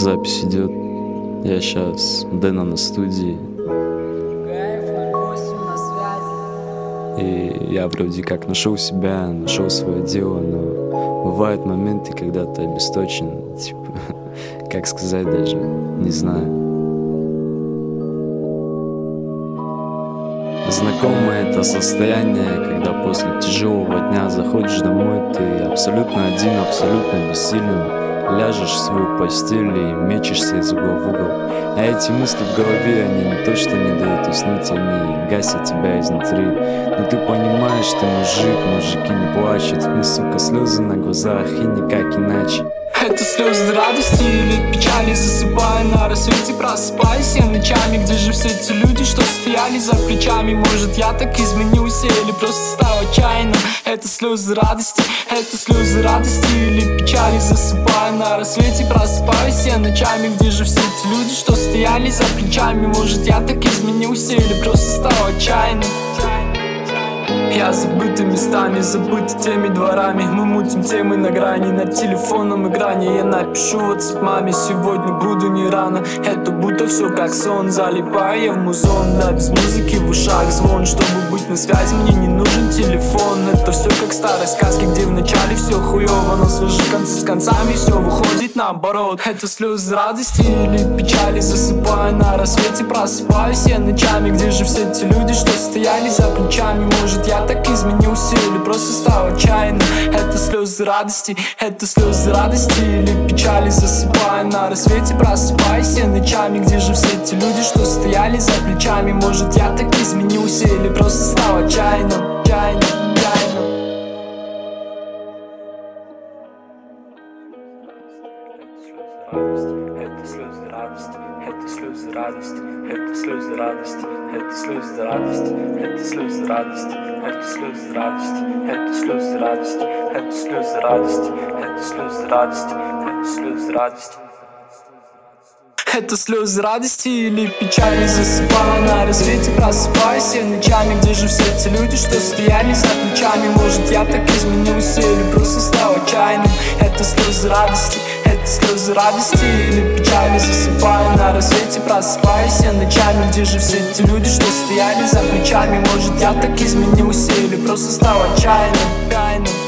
Запись идет. Я сейчас Дэна на студии. И я вроде как нашел себя, нашел свое дело, но бывают моменты, когда ты обесточен, типа, как сказать даже, не знаю. Знакомо это состояние, когда после тяжелого дня заходишь домой, ты абсолютно один, абсолютно бессилен. Ляжешь в свою постель и мечешься из угла в угол. А эти мысли в голове, они не то что не дают уснуть, они гасят тебя изнутри. Но ты понимаешь, ты мужик, мужики не плачут. Мы, сука, слезы на глазах и никак иначе. Это слезы радости или печали, засыпая на рассвете, просыпаясь я ночами. Где же все те люди, что стояли за плечами? Может, я так изменился или просто стал отчаянным? Это слезы радости или печали, засыпая на рассвете, просыпаясь я ночами. Где же все те люди, что стояли за плечами? Может, я так изменился или просто стал отчаянным? Я забытый местами, забыт теми дворами. Мы мутим темы на грани, над телефоном играния. Я напишу WhatsApp маме, сегодня буду не рано. Это будто все как сон, залипаю я в музон. Да, без музыки в ушах звон. Чтобы быть на связи, мне не нужен телефон. Это все как в старой сказке, где вначале все хуево, но свяжи концы с концами, все выходит наоборот. Это слезы радости или печали, засыпая на рассвете, просыпаюсь я ночами. Где же все те люди, что стояли за плечами? Может, я так изменился или просто стал отчаянным? Это слезы радости или печали, засыпая на рассвете, просыпаясь я ночами. Где же все те люди, что стояли за плечами? Может, я так изменился или просто стал отчаянным? Это слезы радости, это слезы радости, это слезы радости, это слезы радости, это слезы радости, это слезы радости, это слезы радости, это слезы радости, это слезы радости, это слезы радости. Это слезы радости или печали, засыпая на рассвете, просыпаясь я ночами. Где же все те люди, что стояли за плечами? Может, я так изменился или просто стал отчаянным? Это слезы радости или печали, засыпая на рассвете, просыпаясь я ночами. Где же все те люди, что стояли за плечами? Может, я так изменился или просто стал отчаянным?